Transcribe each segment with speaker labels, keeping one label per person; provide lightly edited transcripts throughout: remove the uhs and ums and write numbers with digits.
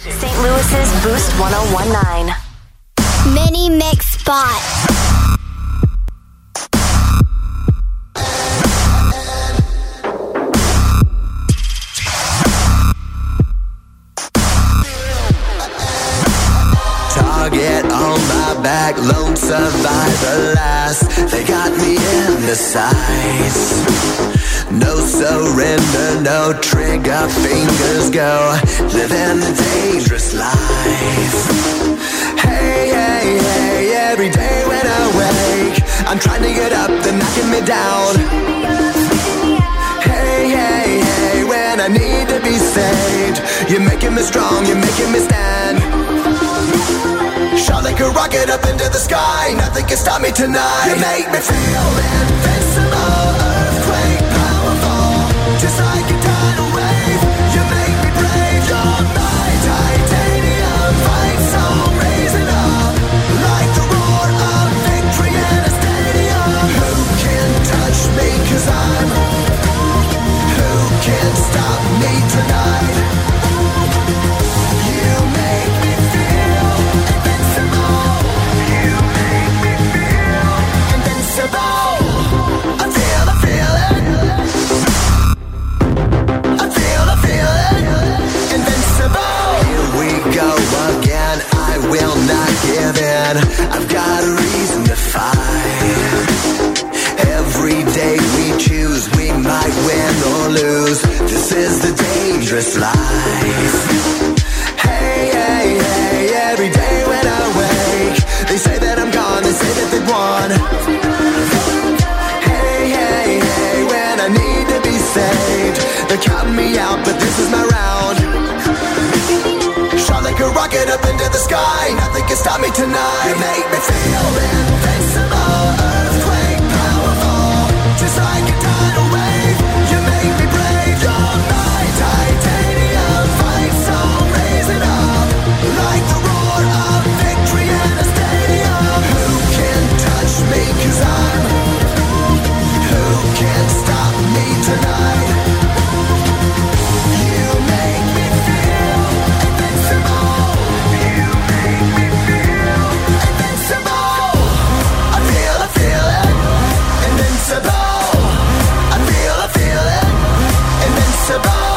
Speaker 1: St. Louis's Boost 1019.
Speaker 2: Mini Mix Spot.
Speaker 3: Target on my back, lone survivor last. They got me in the sights. No surrender, no trigger, fingers go. Living a dangerous life. Hey, hey, hey, every day when I wake, I'm trying to get up, they're knocking me down. Hey, hey, hey, when I need to be saved, you're making me strong, you're making me stand. Shot like a rocket up into the sky, nothing can stop me tonight. You make me feel invincible, earthquake powerful, just like a tidal wave. You make me brave, you're my titanium fight song, raising up like the roar of victory in a stadium. Who can touch me, 'cause who can stop me tonight? You make me feel invincible. You make me feel invincible. I feel it. I feel it. Invincible. Here we go again. I will not give in. I've got a reason to fight. Every day we choose, we might win or lose. This is the dangerous life. Hey, hey, hey, every day when I wake, they say that I'm gone, they say that they've won. Hey, hey, hey, when I need to be saved, they're counting me out, but this is my round. Shot like a rocket up into the sky, nothing can stop me tonight. You make me feel invincible, earthquake powerful, just like a tidal wave. You make me brave, you're my titanium fight song, raising up like the roar of victory in a stadium. Who can touch me, 'cause who can stop me tonight? You make me feel invincible. You make me feel invincible. I feel it, invincible. I feel it, invincible.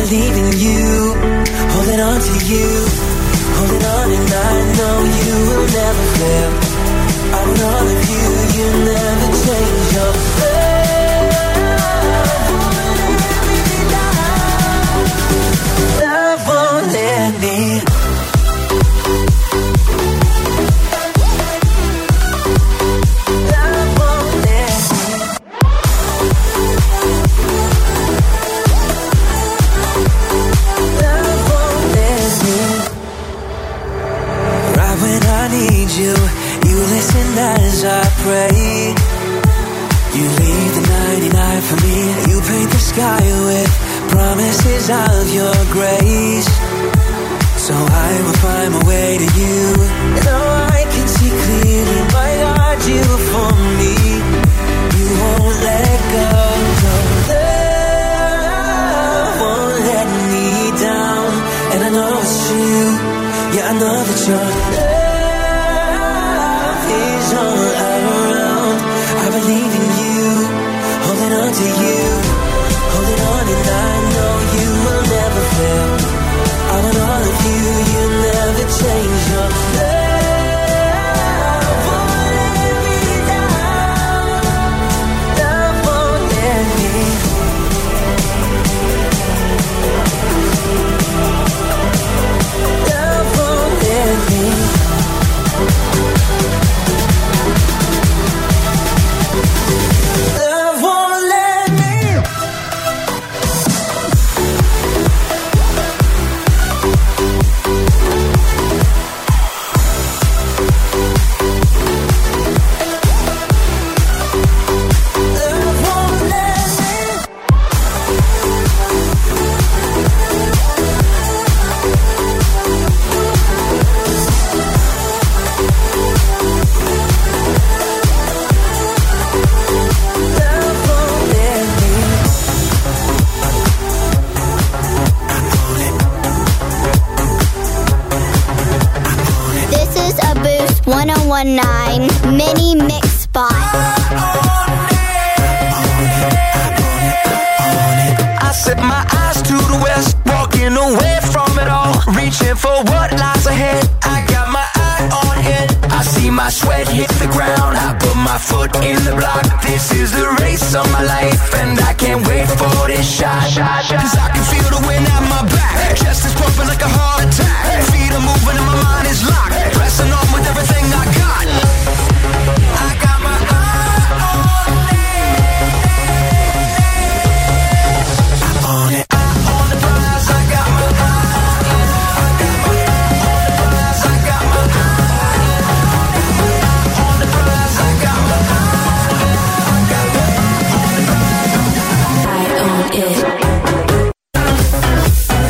Speaker 4: believe in you, holding on to you, holding on, and I know you will never fail. Out of all of you, you never change your love won't let me. You listen as I pray. You leave the 99 for me. You paint the sky with promises of your grace. So I will find my way to you. Now I can see clearly, my God, you for me. You won't let go. Love won't let me down. And I know it's true. Yeah, I know that you're all around. I believe in you, holding on to you, holding on, and I know you will never fail. Out of all of you, you never change your love won't let me down. Love won't let me. Love won't let me.
Speaker 2: Boost 1019 Mini Mix Spot.
Speaker 5: I set my eyes to the west, walking away from it all, reaching for what lies ahead. I got my eye on it. I see my sweat hit the ground. I put my foot in the block. This is the race of my life, and I can't wait for this shot. Cause I can feel the wind at my back. Chest is pumping like a heart attack. Feet are moving and my mind is locked. Pressing on with everything I got. I got my eye on it. On it. On the prize, I got my eye. I got my eye on the prize, I got my eye. On the prize, I got my eye. I got my eye on the prize. I own it.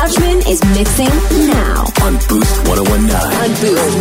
Speaker 1: Couchman is mixing now
Speaker 5: on Boost 1019.
Speaker 1: On Boost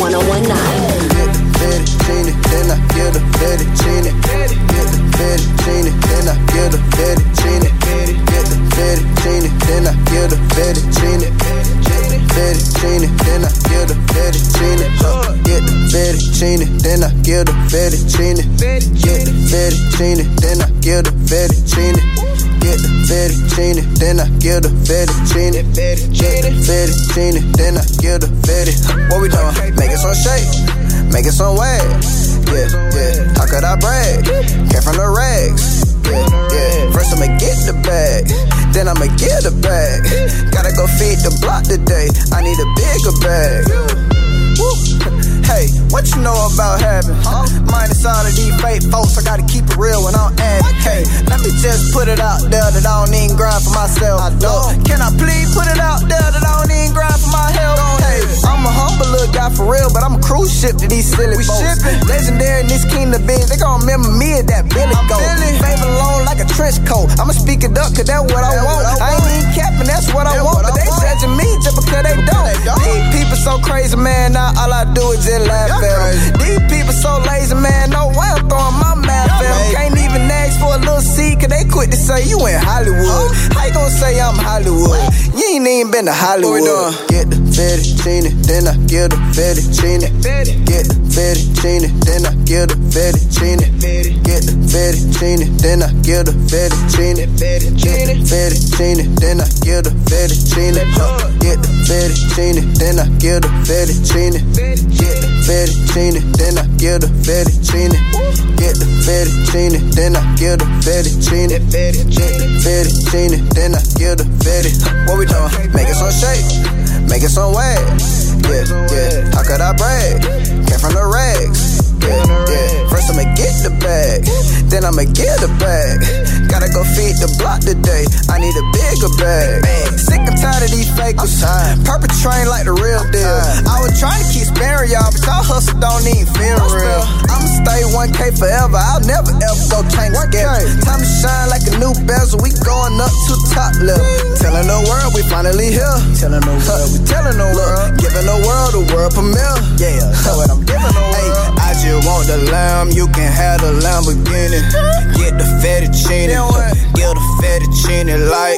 Speaker 1: 1019.
Speaker 3: Fettuccine, then I get a fettuccine. Get the fettuccine, then I get a fettuccine. Get the fettuccine, then I get a fettuccine. Get the fettuccine, then I get a fettuccine. Get the fettuccine, then I get a fettuccine. Get the fettuccine, then I get a fettuccine. Get the fettuccine, then I get a fettuccine. Get the fettuccine, then I get a fettuccine. What we doing? Making some shake, making some waves. Yeah, yeah. How could I brag? Came from the rags. Yeah, yeah. First I'ma get the bag, then I'ma get a bag. Gotta go feed the block today. I need a bigger bag. Woo. Hey, what you know about having? Minus all of these fake folks, I gotta keep it real when I'm at it. Hey, let me just put it out there that I don't even grind for myself. Can I please put it out there that I don't even grind for my health? Hey, I'm a humble little guy for real, but I'm a cruise ship to these silly folks. Legendary in this kingdom biz, they gon' remember me as that Billy Goat. Favor alone like a trench coat. I'ma speak it up, cause that's what I want. I ain't even capping, that's what I want. But they judging me just because they don't. These people so crazy, man, now all I do is just laugh at them. These people so lazy, man, no way I'm throwing my math at them. Can't even ask for a little seed, cause they quit to say you in Hollywood. How you gonna say I'm Hollywood? You ain't even been to Hollywood. Get the fettuccine, then I get a fettuccine. Get the fettuccine, then I get a fettuccine. Get the fettuccine, then I get a fettuccine. Get the fettuccine, then I get a fettuccine. Get the fettuccine, then I get a fettuccine. Get the fettuccine, then I get a fettuccine. Get the fettuccine, then I get a fettuccine. Get the fettuccine, then I get a fettuccine. What we doing? Making some shake, making some waves. Yeah, yeah. How could I brag? Came from the rags. Yeah, yeah. First I'ma get the bag, then I'ma get a bag. Gotta go feed the block today. I need a bigger bag. Sick and tired of these fakers, perpetrating like the real deal. I was trying to keep sparing y'all, but y'all hustle don't even feel real. I'ma stay 1K forever. I'll never ever go change the schedule. Time to shine like a new bezel. We going up to top level. Telling the world we finally here. Telling the world we telling the world. Giving the world premiere. Yeah, that's what I'm giving the world. I just want the lamb, you can have the Lamborghini. Get the fettuccine, get the fettuccine like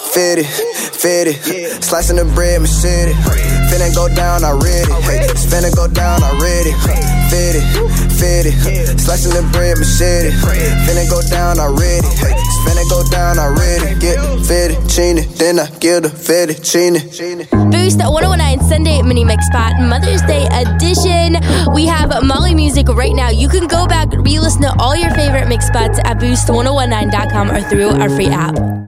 Speaker 3: fetty, slicing the bread, machete. Finna go down already, hey, it's finna go down already. Fetty, slicing the bread, machete. Finna go down already, hey, it's finna go down already. Get the fettuccine, then I get the fettuccine.
Speaker 6: Boost 1019 Sunday mini mix spot, Mother's Day edition. We have Molly Music right now. You can go back, re-listen to all your favorite mix spots at boost1019.com or through our free app.